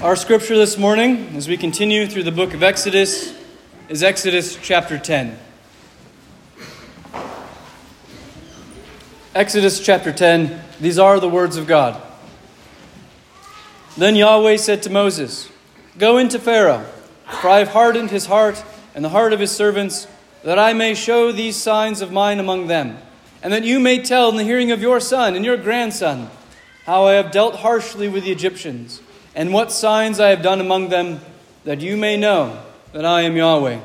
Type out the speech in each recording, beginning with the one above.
Our scripture this morning, as we continue through the book of Exodus, is Exodus chapter 10. Exodus chapter 10, these are the words of God. Then Yahweh said to Moses, "Go into Pharaoh, for I have hardened his heart and the heart of his servants, that I may show these signs of mine among them, and that you may tell in the hearing of your son and your grandson how I have dealt harshly with the Egyptians, and what signs I have done among them, that you may know that I am Yahweh."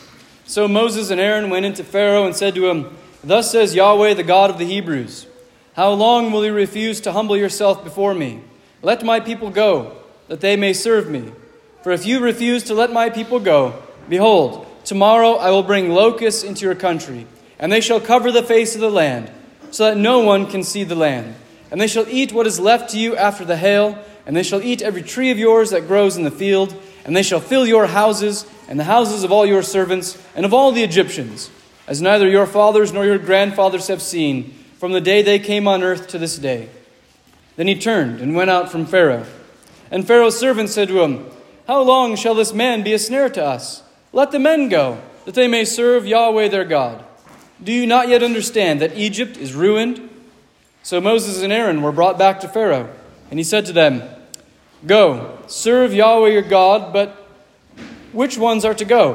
So Moses and Aaron went into Pharaoh and said to him, "Thus says Yahweh, the God of the Hebrews, how long will you refuse to humble yourself before me? Let my people go, that they may serve me. For if you refuse to let my people go, behold, tomorrow I will bring locusts into your country, and they shall cover the face of the land, so that no one can see the land. And they shall eat what is left to you after the hail, and they shall eat every tree of yours that grows in the field, and they shall fill your houses, and the houses of all your servants, and of all the Egyptians, as neither your fathers nor your grandfathers have seen, from the day they came on earth to this day." Then he turned and went out from Pharaoh. And Pharaoh's servants said to him, "How long shall this man be a snare to us? Let the men go, that they may serve Yahweh their God. Do you not yet understand that Egypt is ruined?" So Moses and Aaron were brought back to Pharaoh, and he said to them, "Go, serve Yahweh your God, but which ones are to go?"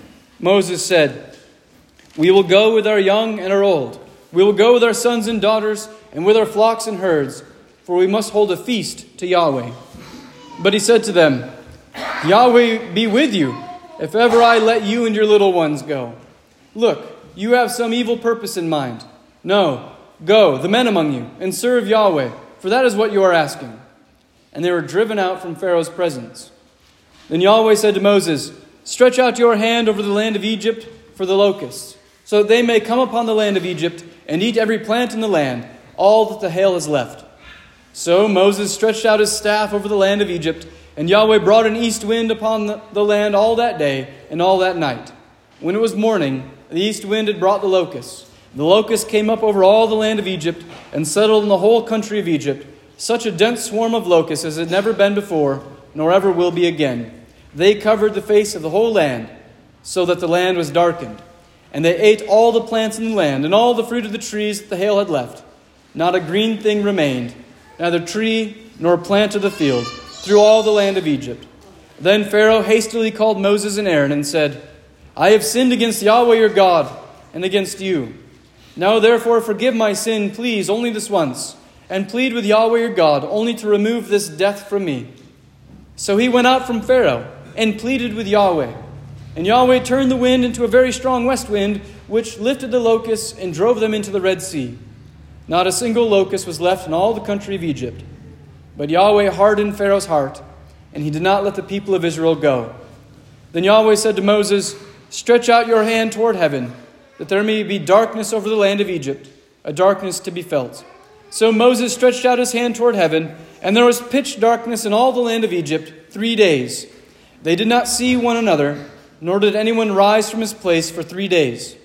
Moses said, "We will go with our young and our old. We will go with our sons and daughters, and with our flocks and herds, for we must hold a feast to Yahweh." But he said to them, "Yahweh be with you, if ever I let you and your little ones go. Look, you have some evil purpose in mind. No, go, the men among you, and serve Yahweh, for that is what you are asking." And they were driven out from Pharaoh's presence. Then Yahweh said to Moses, "Stretch out your hand over the land of Egypt for the locusts, so that they may come upon the land of Egypt and eat every plant in the land, all that the hail has left." So Moses stretched out his staff over the land of Egypt, and Yahweh brought an east wind upon the land all that day and all that night. When it was morning, the east wind had brought the locusts. The locusts came up over all the land of Egypt and settled in the whole country of Egypt, such a dense swarm of locusts as had never been before, nor ever will be again. They covered the face of the whole land, so that the land was darkened. And they ate all the plants in the land, and all the fruit of the trees that the hail had left. Not a green thing remained, neither tree nor plant of the field, through all the land of Egypt. Then Pharaoh hastily called Moses and Aaron and said, "I have sinned against Yahweh your God, and against you. Now therefore forgive my sin, please, only this once, and plead with Yahweh your God only to remove this death from me." So he went out from Pharaoh and pleaded with Yahweh. And Yahweh turned the wind into a very strong west wind, which lifted the locusts and drove them into the Red Sea. Not a single locust was left in all the country of Egypt. But Yahweh hardened Pharaoh's heart, and he did not let the people of Israel go. Then Yahweh said to Moses, "Stretch out your hand toward heaven, that there may be darkness over the land of Egypt, a darkness to be felt." So Moses stretched out his hand toward heaven, and there was pitch darkness in all the land of Egypt 3 days. They did not see one another, nor did anyone rise from his place for 3 days.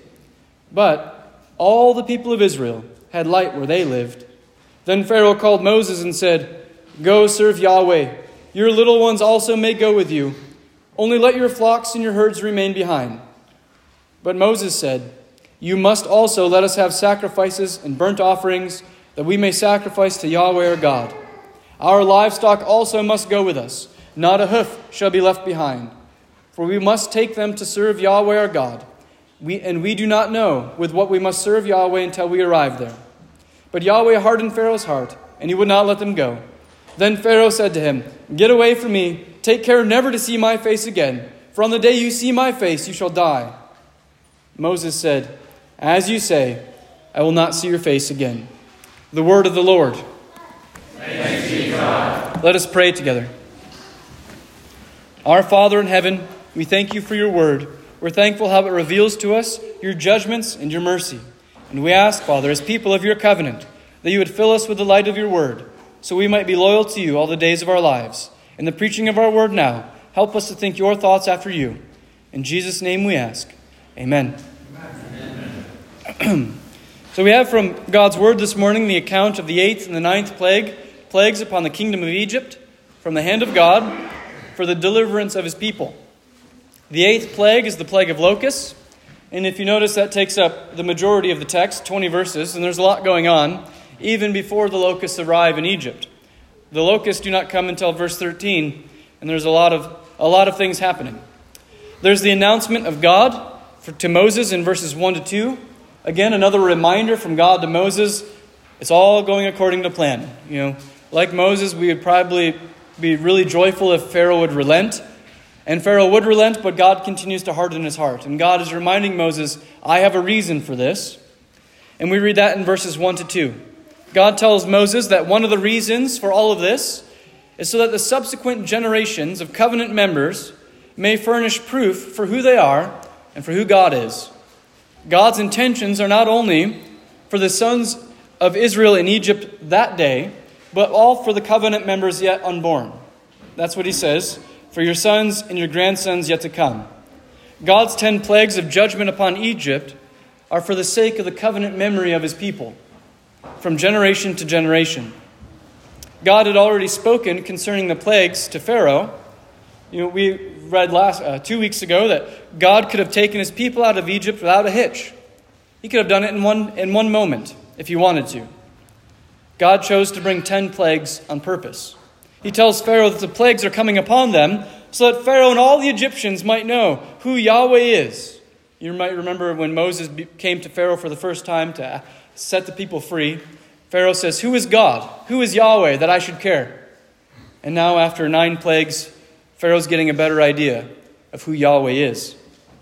But all the people of Israel had light where they lived. Then Pharaoh called Moses and said, "Go serve Yahweh. Your little ones also may go with you. Only let your flocks and your herds remain behind." But Moses said, "You must also let us have sacrifices and burnt offerings, that we may sacrifice to Yahweh our God. Our livestock also must go with us. Not a hoof shall be left behind. For we must take them to serve Yahweh our God. We do not know with what we must serve Yahweh until we arrive there." But Yahweh hardened Pharaoh's heart, and he would not let them go. Then Pharaoh said to him, "Get away from me. Take care never to see my face again. For on the day you see my face, you shall die." Moses said, "As you say, I will not see your face again." The word of the Lord. Thanks be to God. Let us pray together. Our Father in heaven, we thank you for your word. We're thankful how it reveals to us your judgments and your mercy. And we ask, Father, as people of your covenant, that you would fill us with the light of your word, so we might be loyal to you all the days of our lives. In the preaching of our word now, help us to think your thoughts after you. In Jesus' name we ask. Amen. Amen. So we have from God's word this morning the account of the 8th and the 9th plagues upon the kingdom of Egypt from the hand of God. for the deliverance of his people. The 8th plague is the plague of locusts. And if you notice, that takes up the majority of the text, 20 verses, and there's a lot going on, even before the locusts arrive in Egypt. The locusts do not come until verse 13, and there's a lot of things happening. There's the announcement of God to Moses in verses 1 to 2. Again, another reminder from God to Moses. It's all going according to plan. Like Moses, we would probably be really joyful if Pharaoh would relent. And Pharaoh would relent, but God continues to harden his heart. And God is reminding Moses, I have a reason for this. And we read that in verses 1 to 2. God tells Moses that one of the reasons for all of this is so that the subsequent generations of covenant members may furnish proof for who they are and for who God is. God's intentions are not only for the sons of Israel in Egypt that day, but all for the covenant members yet unborn. That's what he says, for your sons and your grandsons yet to come. God's 10 plagues of judgment upon Egypt are for the sake of the covenant memory of his people, from generation to generation. God had already spoken concerning the plagues to Pharaoh. We read 2 weeks ago that God could have taken his people out of Egypt without a hitch. He could have done it in one moment if he wanted to. God chose to bring 10 plagues on purpose. He tells Pharaoh that the plagues are coming upon them so that Pharaoh and all the Egyptians might know who Yahweh is. You might remember when Moses came to Pharaoh for the first time to set the people free. Pharaoh says, who is God? Who is Yahweh that I should care? And now after 9 plagues, Pharaoh's getting a better idea of who Yahweh is.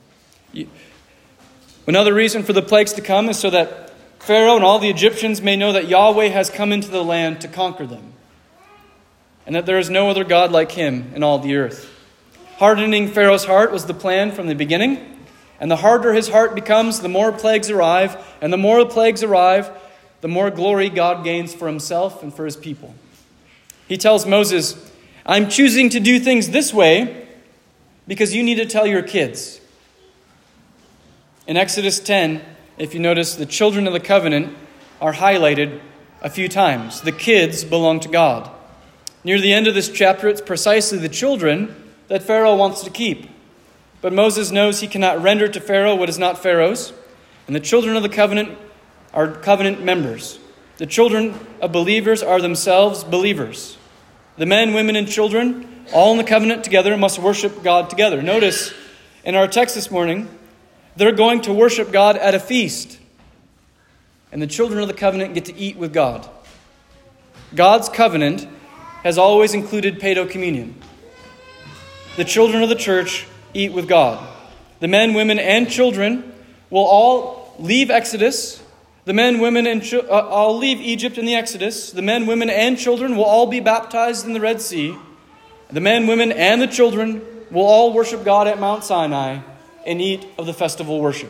Another reason for the plagues to come is so that Pharaoh and all the Egyptians may know that Yahweh has come into the land to conquer them, and that there is no other God like him in all the earth. Hardening Pharaoh's heart was the plan from the beginning, and the harder his heart becomes, the more plagues arrive, and the more plagues arrive, the more glory God gains for himself and for his people. He tells Moses, I'm choosing to do things this way because you need to tell your kids. In Exodus 10, if you notice, the children of the covenant are highlighted a few times. The kids belong to God. Near the end of this chapter, it's precisely the children that Pharaoh wants to keep. But Moses knows he cannot render to Pharaoh what is not Pharaoh's. And the children of the covenant are covenant members. The children of believers are themselves believers. The men, women, and children, all in the covenant together, must worship God together. Notice in our text this morning, they're going to worship God at a feast. And the children of the covenant get to eat with God. God's covenant has always included paedo-communion. The children of the church eat with God. The men, women, and children will all leave Exodus. The men, women, and all leave Egypt in the Exodus. The men, women, and children will all be baptized in the Red Sea. The men, women, and the children will all worship God at Mount Sinai and eat of the festival worship.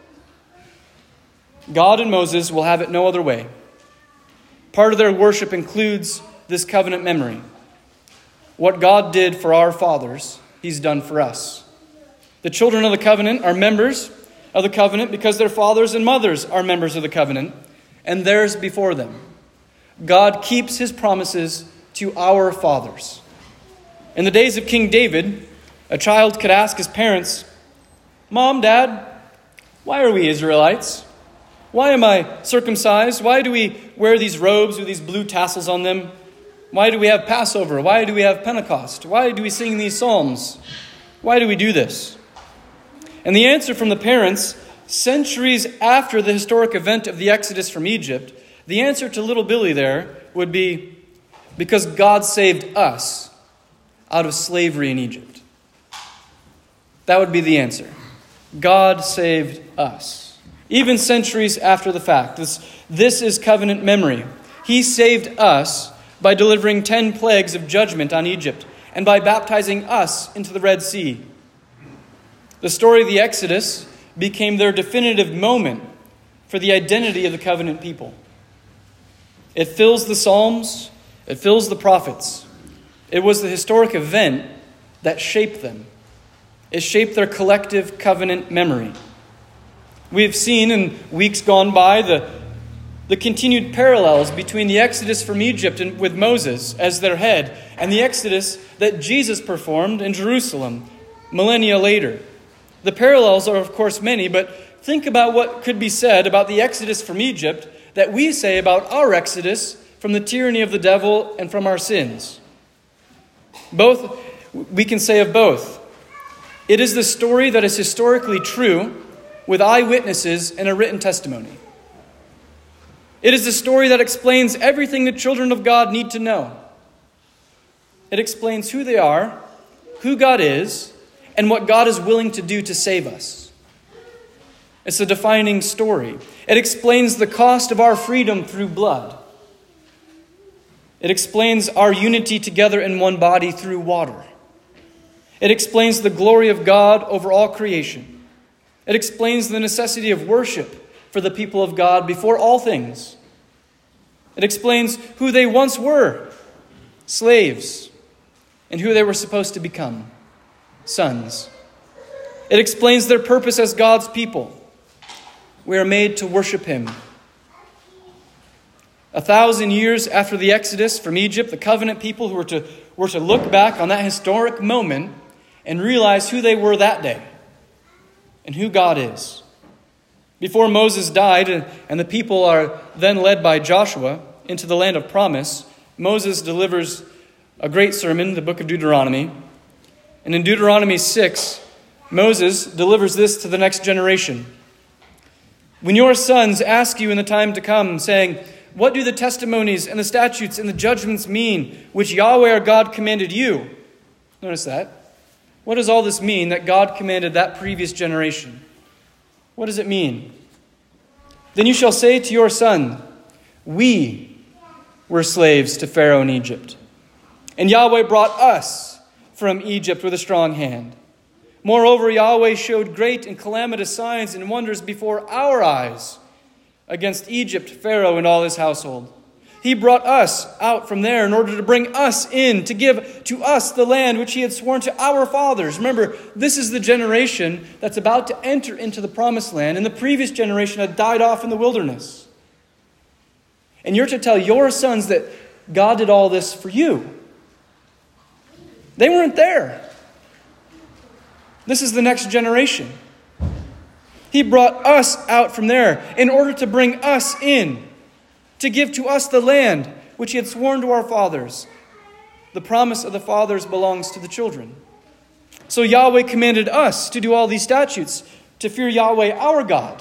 God and Moses will have it no other way. Part of their worship includes this covenant memory. What God did for our fathers, he's done for us. The children of the covenant are members of the covenant because their fathers and mothers are members of the covenant, and theirs before them. God keeps his promises to our fathers. In the days of King David, a child could ask his parents, Mom, Dad, why are we Israelites? Why am I circumcised? Why do we wear these robes with these blue tassels on them? Why do we have Passover? Why do we have Pentecost? Why do we sing these psalms? Why do we do this? And the answer from the parents, centuries after the historic event of the Exodus from Egypt, the answer to little Billy there would be, because God saved us out of slavery in Egypt. That would be the answer. God saved us. Even centuries after the fact. This is covenant memory. He saved us by delivering 10 plagues of judgment on Egypt and by baptizing us into the Red Sea. The story of the Exodus became their definitive moment for the identity of the covenant people. It fills the Psalms. It fills the prophets. It was the historic event that shaped them. It shaped their collective covenant memory. We've seen in weeks gone by the the continued parallels between the Exodus from Egypt and with Moses as their head and the Exodus that Jesus performed in Jerusalem millennia later. The parallels are, of course, many, but think about what could be said about the Exodus from Egypt that we say about our Exodus from the tyranny of the devil and from our sins. Both, we can say of both. It is the story that is historically true with eyewitnesses and a written testimony. It is the story that explains everything the children of God need to know. It explains who they are, who God is, and what God is willing to do to save us. It's a defining story. It explains the cost of our freedom through blood. It explains our unity together in one body through water. It explains the glory of God over all creation. It explains the necessity of worship for the people of God before all things. It explains who they once were, slaves, and who they were supposed to become, sons. It explains their purpose as God's people. We are made to worship Him. 1,000 years after the Exodus from Egypt, the covenant people who were to look back on that historic moment and realize who they were that day and who God is. Before Moses died and the people are then led by Joshua into the land of promise, Moses delivers a great sermon, the book of Deuteronomy. And in Deuteronomy 6, Moses delivers this to the next generation. When your sons ask you in the time to come, saying, "What do the testimonies and the statutes and the judgments mean, which Yahweh our God commanded you?" Notice that. What does all this mean that God commanded that previous generation? What does it mean? Then you shall say to your son, "We were slaves to Pharaoh in Egypt, and Yahweh brought us from Egypt with a strong hand. Moreover, Yahweh showed great and calamitous signs and wonders before our eyes against Egypt, Pharaoh, and all his household. He brought us out from there in order to bring us in, to give to us the land which He had sworn to our fathers." Remember, this is the generation that's about to enter into the promised land, and the previous generation had died off in the wilderness. And you're to tell your sons that God did all this for you. They weren't there. This is the next generation. He brought us out from there in order to bring us in, to give to us the land which He had sworn to our fathers. The promise of the fathers belongs to the children. So Yahweh commanded us to do all these statutes, to fear Yahweh our God,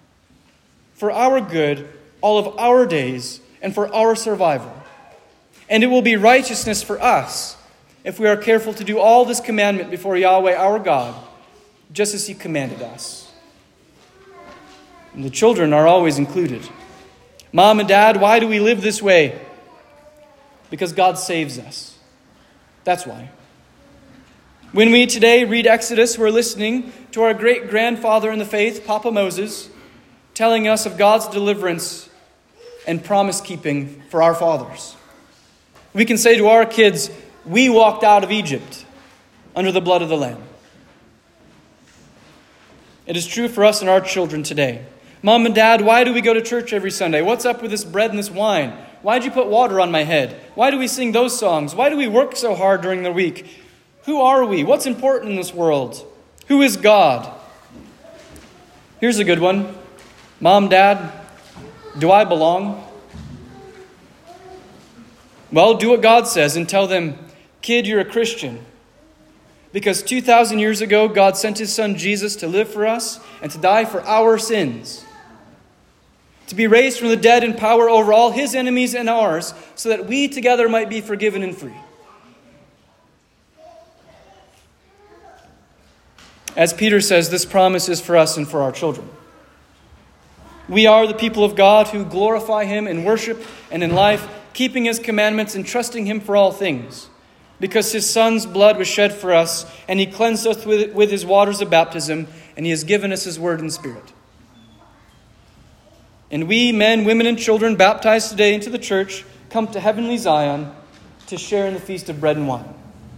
for our good, all of our days, and for our survival. And it will be righteousness for us if we are careful to do all this commandment before Yahweh our God, just as He commanded us. And the children are always included. Mom and Dad, why do we live this way? Because God saves us. That's why. When we today read Exodus, we're listening to our great-grandfather in the faith, Papa Moses, telling us of God's deliverance and promise-keeping for our fathers. We can say to our kids, "We walked out of Egypt under the blood of the Lamb." It is true for us and our children today. Mom and Dad, why do we go to church every Sunday? What's up with this bread and this wine? Why'd you put water on my head? Why do we sing those songs? Why do we work so hard during the week? Who are we? What's important in this world? Who is God? Here's a good one. Mom, Dad, do I belong? Well, do what God says and tell them, "Kid, you're a Christian." Because 2,000 years ago, God sent His Son Jesus to live for us and to die for our sins. To be raised from the dead in power over all His enemies and ours, so that we together might be forgiven and free. As Peter says, this promise is for us and for our children. We are the people of God who glorify Him in worship and in life, keeping His commandments and trusting Him for all things. Because His Son's blood was shed for us, and He cleansed us with His waters of baptism, and He has given us His word and Spirit. And we, men, women, and children baptized today into the church, come to heavenly Zion to share in the feast of bread and wine.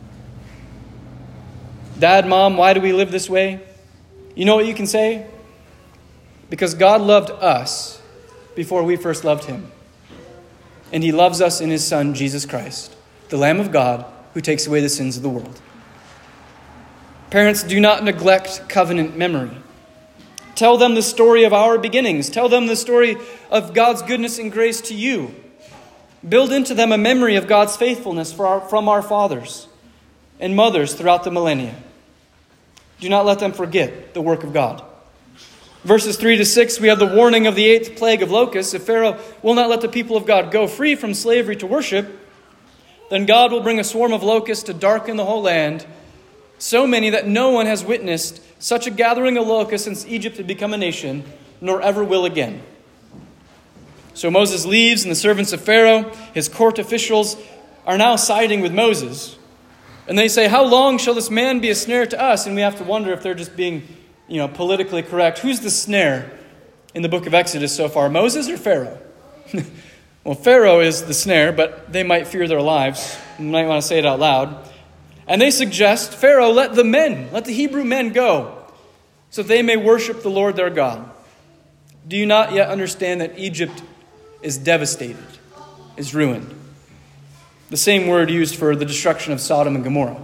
Dad, Mom, why do we live this way? You know what you can say? Because God loved us before we first loved him. And he loves us in his Son, Jesus Christ, the Lamb of God, who takes away the sins of the world. Parents, do not neglect covenant memory. Tell them the story of our beginnings. Tell them the story of God's goodness and grace to you. Build into them a memory of God's faithfulness from our fathers and mothers throughout the millennia. Do not let them forget the work of God. Verses 3 to 6, we have the warning of the 8th plague of locusts. If Pharaoh will not let the people of God go free from slavery to worship, then God will bring a swarm of locusts to darken the whole land, so many that no one has witnessed such a gathering of locusts since Egypt had become a nation, nor ever will again. So Moses leaves, and the servants of Pharaoh, his court officials, are now siding with Moses. And they say, how long shall this man be a snare to us? And we have to wonder if they're just being politically correct. Who's the snare in the book of Exodus so far, Moses or Pharaoh? Well, Pharaoh is the snare, but they might fear their lives. You might want to say it out loud. And they suggest, Pharaoh, let the Hebrew men go, so they may worship the Lord their God. Do you not yet understand that Egypt is devastated, is ruined? The same word used for the destruction of Sodom and Gomorrah.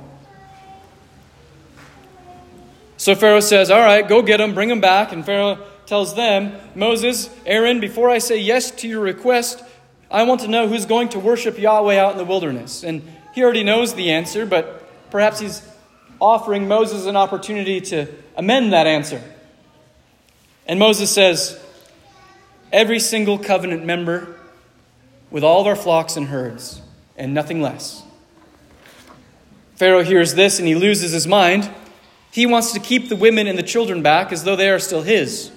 So Pharaoh says, all right, go get them, bring them back. And Pharaoh tells them, Moses, Aaron, before I say yes to your request, I want to know who's going to worship Yahweh out in the wilderness. And he already knows the answer, but perhaps he's offering Moses an opportunity to amend that answer. And Moses says, every single covenant member with all of our flocks and herds, and nothing less. Pharaoh hears this and he loses his mind. He wants to keep the women and the children back as though they are still his.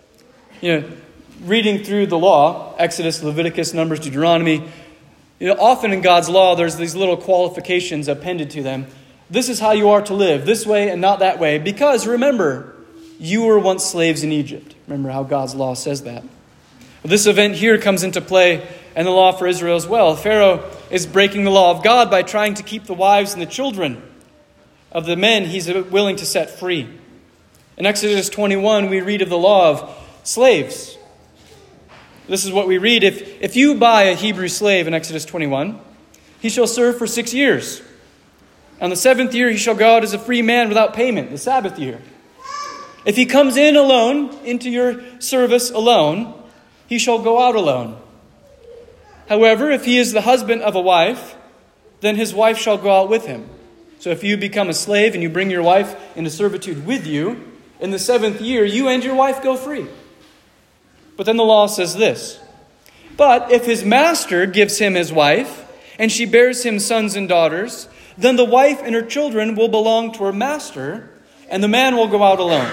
Reading through the law, Exodus, Leviticus, Numbers, Deuteronomy, often in God's law there's these little qualifications appended to them. This is how you are to live, this way and not that way. Because remember, you were once slaves in Egypt. Remember how God's law says that. Well, this event here comes into play and the law for Israel as well. Pharaoh is breaking the law of God by trying to keep the wives and the children of the men he's willing to set free. In Exodus 21, we read of the law of slaves. This is what we read. If you buy a Hebrew slave in Exodus 21, he shall serve for 6 years. On the 7th year, he shall go out as a free man without payment, the Sabbath year. If he comes in alone, into your service alone, he shall go out alone. However, if he is the husband of a wife, then his wife shall go out with him. So if you become a slave and you bring your wife into servitude with you, in the 7th year, you and your wife go free. But then the law says this. But if his master gives him his wife, and she bears him sons and daughters, then the wife and her children will belong to her master, and the man will go out alone.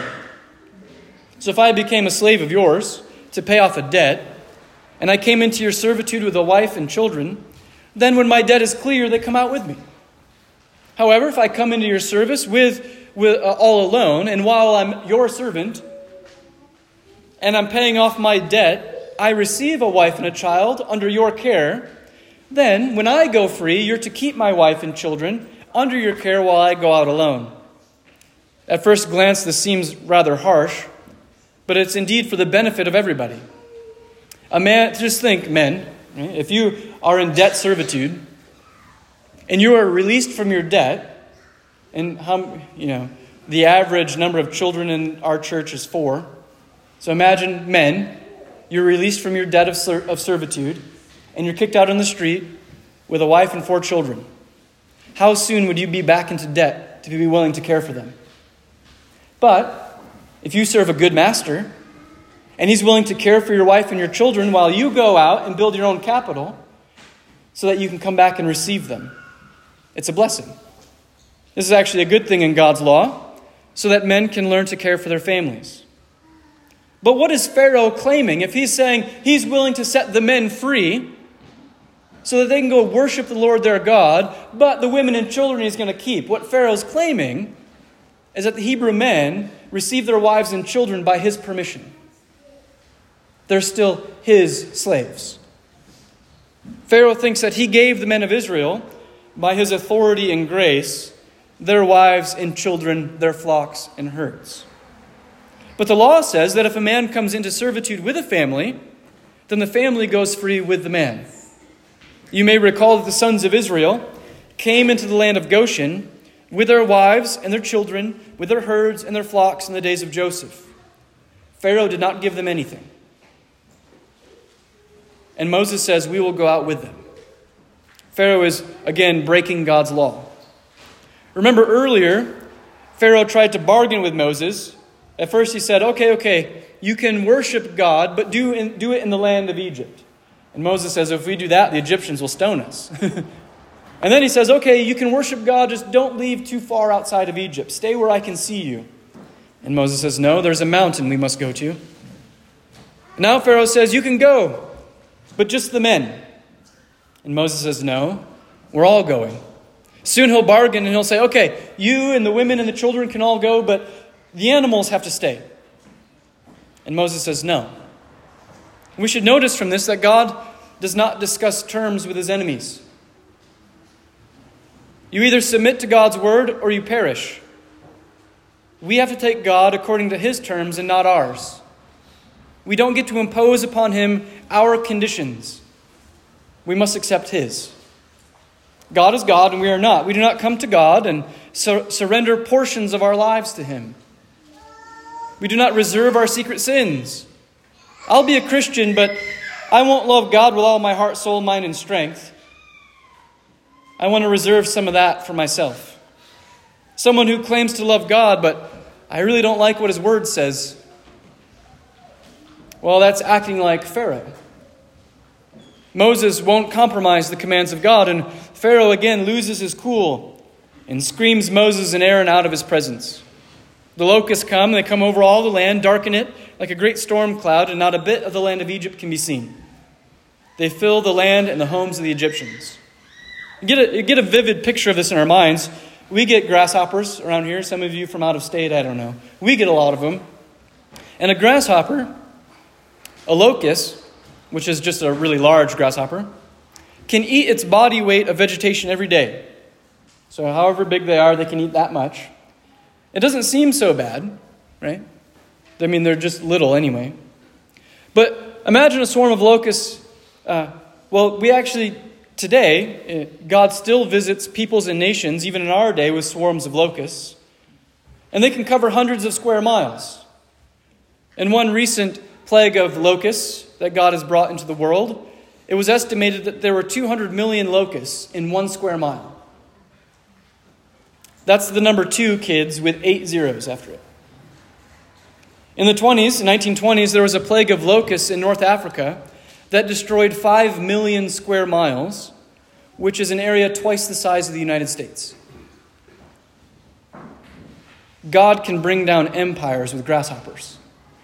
So if I became a slave of yours to pay off a debt, and I came into your servitude with a wife and children, then when my debt is clear, they come out with me. However, if I come into your service with all alone, and while I'm your servant, and I'm paying off my debt, I receive a wife and a child under your care, then when I go free, you're to keep my wife and children under your care while I go out alone. At first glance, this seems rather harsh, but it's indeed for the benefit of everybody. A man, just think, men, if you are in debt servitude and you are released from your debt, and the average number of children in our church is 4. So imagine, men, you're released from your debt of servitude and you're kicked out on the street with a wife and 4 children. How soon would you be back into debt to be willing to care for them? But if you serve a good master, and he's willing to care for your wife and your children while you go out and build your own capital so that you can come back and receive them, it's a blessing. This is actually a good thing in God's law, so that men can learn to care for their families. But what is Pharaoh claiming? If he's saying he's willing to set the men free so that they can go worship the Lord their God, but the women and children he's going to keep, what Pharaoh's claiming is that the Hebrew men receive their wives and children by his permission. They're still his slaves. Pharaoh thinks that he gave the men of Israel, by his authority and grace, their wives and children, their flocks and herds. But the law says that if a man comes into servitude with a family, then the family goes free with the man. You may recall that the sons of Israel came into the land of Goshen with their wives and their children, with their herds and their flocks in the days of Joseph. Pharaoh did not give them anything. And Moses says, we will go out with them. Pharaoh is, again, breaking God's law. Remember earlier, Pharaoh tried to bargain with Moses. At first he said, okay, you can worship God, but do it in the land of Egypt. And Moses says, if we do that, the Egyptians will stone us. And then he says, okay, you can worship God, just don't leave too far outside of Egypt. Stay where I can see you. And Moses says, no, there's a mountain we must go to. Now Pharaoh says, you can go, but just the men. And Moses says, no, we're all going. Soon he'll bargain and he'll say, okay, you and the women and the children can all go, but the animals have to stay. And Moses says, no. We should notice from this that God does not discuss terms with his enemies. You either submit to God's word or you perish. We have to take God according to his terms and not ours. We don't get to impose upon him our conditions. We must accept his. God is God and we are not. We do not come to God and surrender portions of our lives to him. We do not reserve our secret sins. I'll be a Christian, but I won't love God with all my heart, soul, mind, and strength. I want to reserve some of that for myself. Someone who claims to love God, but I really don't like what his word says. Well, that's acting like Pharaoh. Moses won't compromise the commands of God, and Pharaoh again loses his cool and screams Moses and Aaron out of his presence. The locusts come, they come over all the land, darken it like a great storm cloud, and not a bit of the land of Egypt can be seen. They fill the land and the homes of the Egyptians. You get a vivid picture of this in our minds. We get grasshoppers around here. Some of you from out of state, I don't know. We get a lot of them. And a grasshopper, a locust, which is just a really large grasshopper, can eat its body weight of vegetation every day. So however big they are, they can eat that much. It doesn't seem so bad, right? I mean, they're just little anyway. But imagine a swarm of locusts. Today, God still visits peoples and nations, even in our day, with swarms of locusts. And they can cover hundreds of square miles. In one recent plague of locusts that God has brought into the world, it was estimated that there were 200 million locusts in 1 square mile. That's the number 2, kids, with 8 zeros after it. In the 1920s, there was a plague of locusts in North Africa that destroyed 5 million square miles, which is an area twice the size of the United States. God can bring down empires with grasshoppers.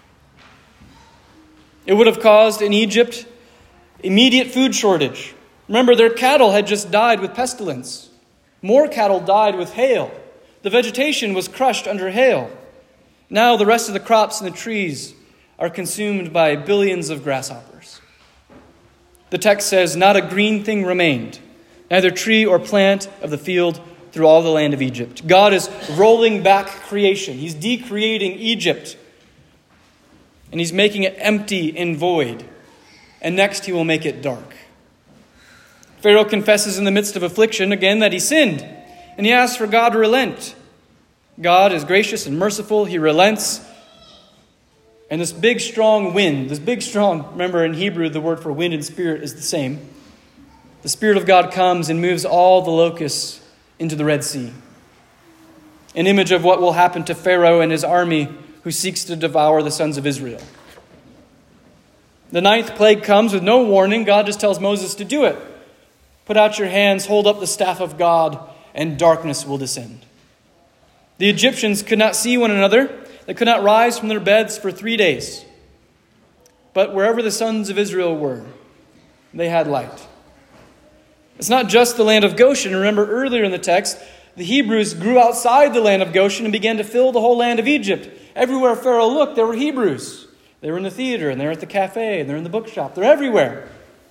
It would have caused in Egypt immediate food shortage. Remember, their cattle had just died with pestilence. More cattle died with hail. The vegetation was crushed under hail. Now the rest of the crops and the trees are consumed by billions of grasshoppers. The text says, not a green thing remained, neither tree or plant of the field through all the land of Egypt. God is rolling back creation. He's decreating Egypt. And he's making it empty and void. And next he will make it dark. Pharaoh confesses in the midst of affliction again that he sinned. And he asks for God to relent. God is gracious and merciful. He relents. And this big, strong wind, remember in Hebrew, the word for wind and spirit is the same. The Spirit of God comes and moves all the locusts into the Red Sea. An image of what will happen to Pharaoh and his army who seeks to devour the sons of Israel. The 9th plague comes with no warning. God just tells Moses to do it. Put out your hands, hold up the staff of God, and darkness will descend. The Egyptians could not see one another. They could not rise from their beds for 3 days. But wherever the sons of Israel were, they had light. It's not just the land of Goshen. Remember earlier in the text, the Hebrews grew outside the land of Goshen and began to fill the whole land of Egypt. Everywhere Pharaoh looked, there were Hebrews. They were in the theater, and they're at the cafe, and they're in the bookshop. They're everywhere.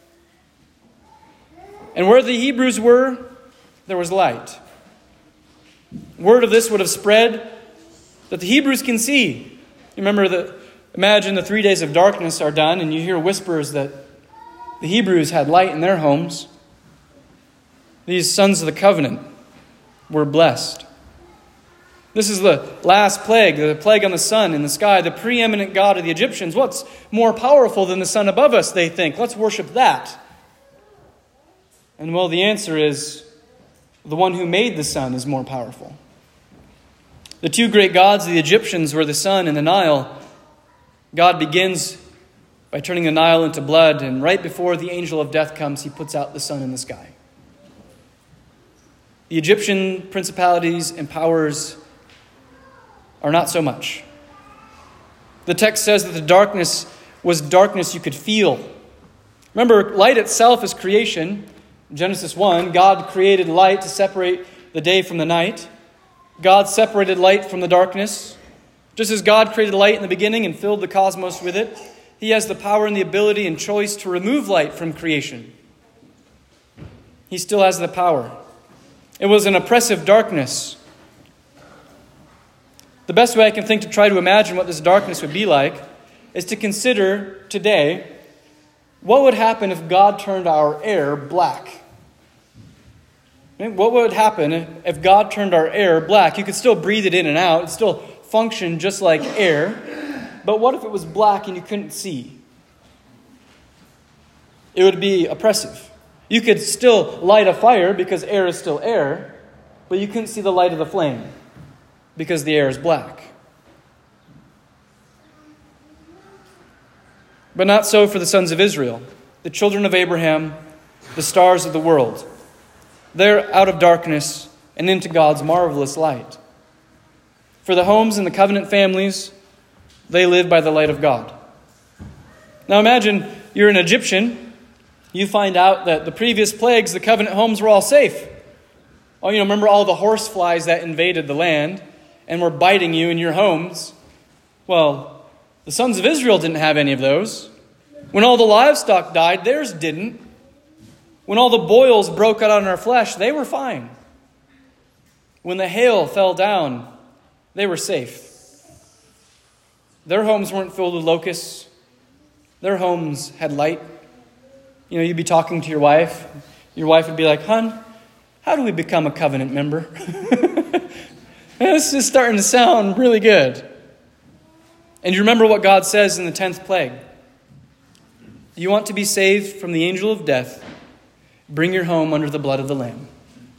And where the Hebrews were, there was light. Word of this would have spread that the Hebrews can see. You remember Imagine the 3 days of darkness are done and you hear whispers that the Hebrews had light in their homes. These sons of the covenant were blessed. This is the last plague, the plague on the sun in the sky, the preeminent god of the Egyptians. What's more powerful than the sun above us, they think? Let's worship that. And well, the answer is the one who made the sun is more powerful. The two great gods of the Egyptians were the sun and the Nile. God begins by turning the Nile into blood, and right before the angel of death comes, he puts out the sun in the sky. The Egyptian principalities and powers are not so much. The text says that the darkness was darkness you could feel. Remember, light itself is creation. In Genesis 1, God created light to separate the day from the night. God separated light from the darkness. Just as God created light in the beginning and filled the cosmos with it, he has the power and the ability and choice to remove light from creation. He still has the power. It was an oppressive darkness. The best way I can think to try to imagine what this darkness would be like is to consider today what would happen if God turned our air black. What would happen if God turned our air black? You could still breathe it in and out. It'd still function just like air. But what if it was black and you couldn't see? It would be oppressive. You could still light a fire because air is still air, but you couldn't see the light of the flame because the air is black. But not so for the sons of Israel, the children of Abraham, the stars of the world. They're out of darkness and into God's marvelous light. For the homes and the covenant families, they live by the light of God. Now imagine you're an Egyptian. You find out that the previous plagues, the covenant homes were all safe. Oh, remember all the horse flies that invaded the land and were biting you in your homes? Well, the sons of Israel didn't have any of those. When all the livestock died, theirs didn't. When all the boils broke out on our flesh, they were fine. When the hail fell down, they were safe. Their homes weren't filled with locusts. Their homes had light. You'd be talking to your wife. Your wife would be like, "Hon, how do we become a covenant member?" This is starting to sound really good. And you remember what God says in the 10th plague. You want to be saved from the angel of death, bring your home under the blood of the Lamb.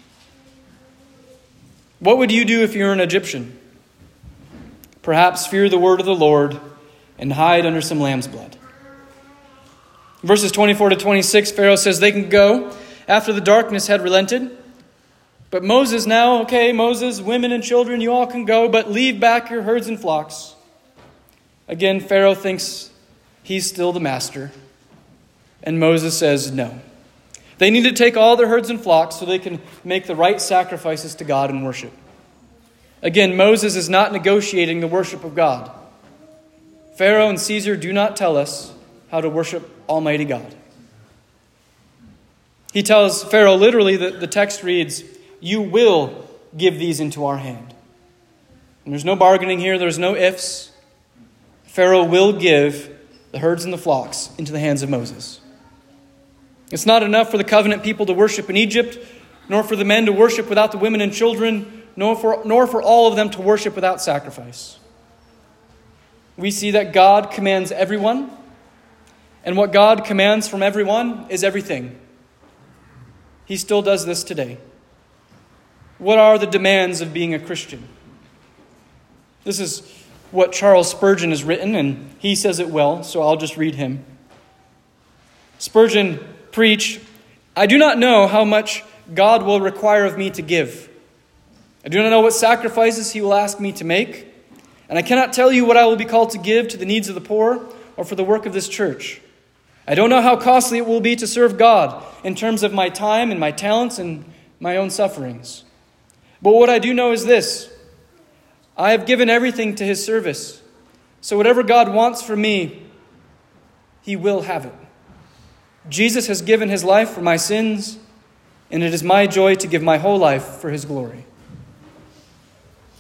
What would you do if you were an Egyptian? Perhaps fear the word of the Lord and hide under some lamb's blood. Verses 24 to 26, Pharaoh says they can go after the darkness had relented. But Moses now, okay, Moses, women and children, you all can go, but leave back your herds and flocks. Again, Pharaoh thinks he's still the master. And Moses says no. They need to take all their herds and flocks so they can make the right sacrifices to God and worship. Again, Moses is not negotiating the worship of God. Pharaoh and Caesar do not tell us how to worship Almighty God. He tells Pharaoh literally that the text reads, "You will give these into our hand." And there's no bargaining here. There's no ifs. Pharaoh will give the herds and the flocks into the hands of Moses. It's not enough for the covenant people to worship in Egypt, nor for the men to worship without the women and children, nor for all of them to worship without sacrifice. We see that God commands everyone, and what God commands from everyone is everything. He still does this today. What are the demands of being a Christian? This is what Charles Spurgeon has written, and he says it well, so I'll just read him. Spurgeon preached, "I do not know how much God will require of me to give. I do not know what sacrifices he will ask me to make, and I cannot tell you what I will be called to give to the needs of the poor or for the work of this church. I don't know how costly it will be to serve God in terms of my time and my talents and my own sufferings. But what I do know is this: I have given everything to his service. So whatever God wants from me, he will have it. Jesus has given his life for my sins, and it is my joy to give my whole life for his glory."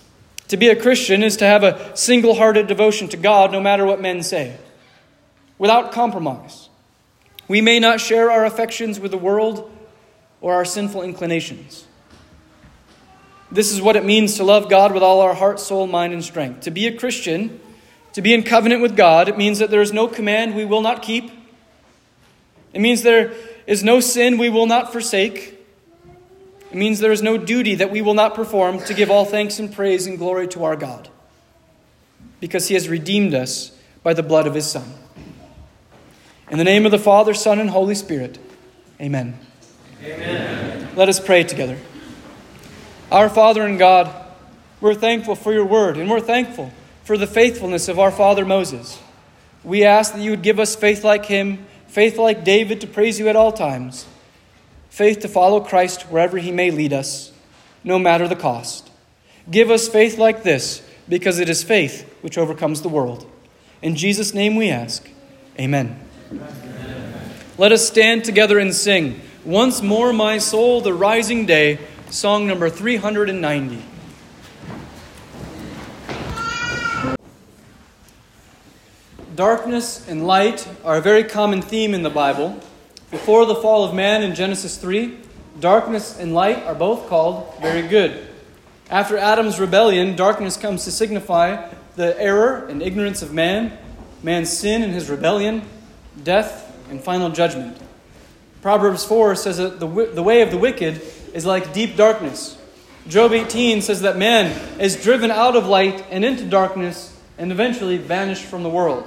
To be a Christian is to have a single-hearted devotion to God no matter what men say, without compromise. We may not share our affections with the world or our sinful inclinations. This is what it means to love God with all our heart, soul, mind, and strength. To be a Christian, to be in covenant with God, it means that there is no command we will not keep. It means there is no sin we will not forsake. It means there is no duty that we will not perform to give all thanks and praise and glory to our God, because He has redeemed us by the blood of His Son. In the name of the Father, Son, and Holy Spirit, amen. Amen. Let us pray together. Our Father and God, we're thankful for your word, and we're thankful for the faithfulness of our father Moses. We ask that you would give us faith like him, faith like David to praise you at all times, faith to follow Christ wherever he may lead us, no matter the cost. Give us faith like this, because it is faith which overcomes the world. In Jesus' name we ask, amen. Amen. Let us stand together and sing, "Once More My Soul, the Rising Day," song number 390. Darkness and light are a very common theme in the Bible. Before the fall of man in Genesis 3, darkness and light are both called very good. After Adam's rebellion, darkness comes to signify the error and ignorance of man, man's sin and his rebellion, death and final judgment. Proverbs 4 says that the way of the wicked is like deep darkness. Job 18 says that man is driven out of light and into darkness and eventually vanished from the world.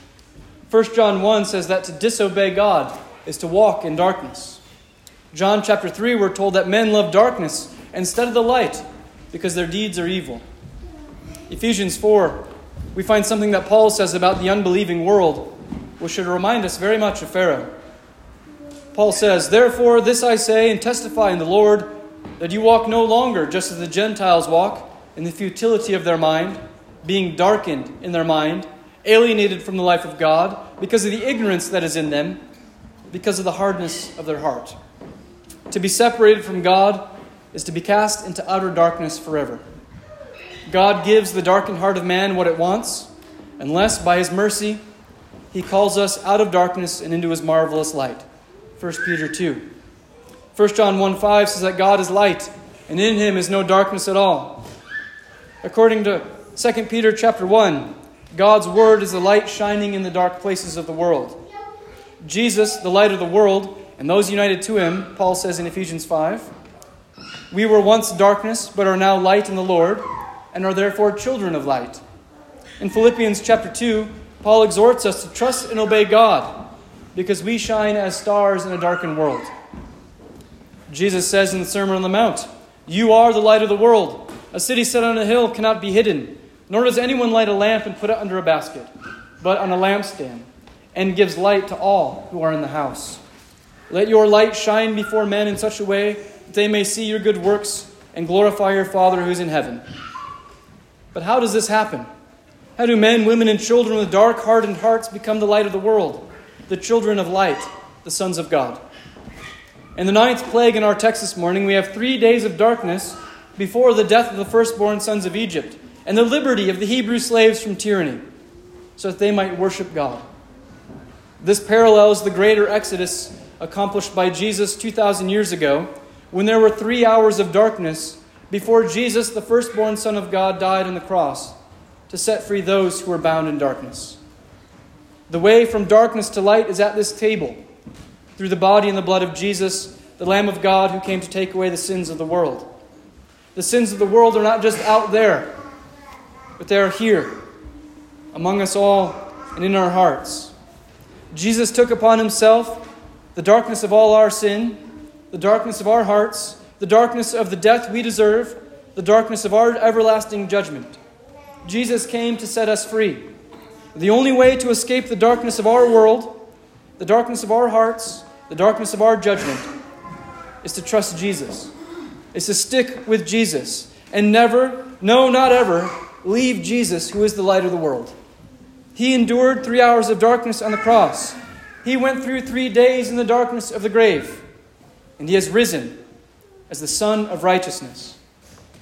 1 John 1 says that to disobey God is to walk in darkness. John chapter 3, we're told that men love darkness instead of the light because their deeds are evil. Ephesians 4, we find something that Paul says about the unbelieving world, which should remind us very much of Pharaoh. Paul says, "Therefore this I say and testify in the Lord, that you walk no longer just as the Gentiles walk, in the futility of their mind, being darkened in their mind, alienated from the life of God, because of the ignorance that is in them, because of the hardness of their heart." To be separated from God is to be cast into utter darkness forever. God gives the darkened heart of man what it wants, unless by His mercy He calls us out of darkness and into His marvelous light. 1 Peter 2. 1 John 1:5 says that God is light, and in Him is no darkness at all. According to 2 Peter chapter 1, God's word is the light shining in the dark places of the world. Jesus, the light of the world, and those united to Him, Paul says in Ephesians 5, "We were once darkness, but are now light in the Lord, and are therefore children of light." In Philippians chapter 2, Paul exhorts us to trust and obey God, because we shine as stars in a darkened world. Jesus says in the Sermon on the Mount, "You are the light of the world. A city set on a hill cannot be hidden, nor does anyone light a lamp and put it under a basket, but on a lampstand, and gives light to all who are in the house. Let your light shine before men in such a way that they may see your good works and glorify your Father who is in heaven." But how does this happen? How do men, women, and children with dark, hardened hearts become the light of the world, the children of light, the sons of God? In the 9th plague in our text this morning, we have 3 days of darkness before the death of the firstborn sons of Egypt and the liberty of the Hebrew slaves from tyranny, so that they might worship God. This parallels the greater exodus accomplished by Jesus 2,000 years ago, when there were 3 hours of darkness before Jesus, the firstborn Son of God, died on the cross to set free those who were bound in darkness. The way from darkness to light is at this table, through the body and the blood of Jesus, the Lamb of God who came to take away the sins of the world. The sins of the world are not just out there, but they are here, among us all and in our hearts. Jesus took upon Himself the darkness of all our sin, the darkness of our hearts, the darkness of the death we deserve, the darkness of our everlasting judgment. Jesus came to set us free. The only way to escape the darkness of our world, the darkness of our hearts, the darkness of our judgment, is to trust Jesus. Is to stick with Jesus and never, no, not ever, leave Jesus, who is the light of the world. He endured 3 hours of darkness on the cross. He went through 3 days in the darkness of the grave. And He has risen as the Son of righteousness.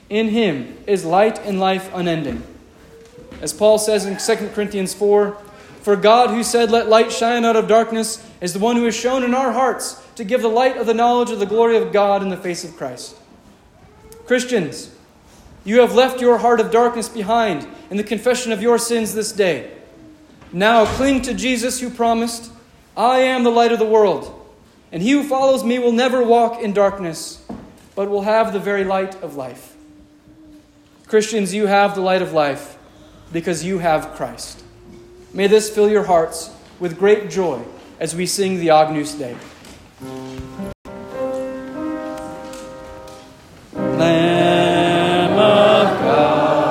In him is light and life unending. As Paul says in 2 Corinthians 4, for God who said, let light shine out of darkness, is the one who has shown in our hearts to give the light of the knowledge of the glory of God in the face of Christ. Christians, you have left your heart of darkness behind in the confession of your sins this day. Now cling to Jesus who promised, I am the light of the world, and he who follows me will never walk in darkness, but will have the very light of life. Christians, you have the light of life because you have Christ. May this fill your hearts with great joy as we sing the Agnus Dei.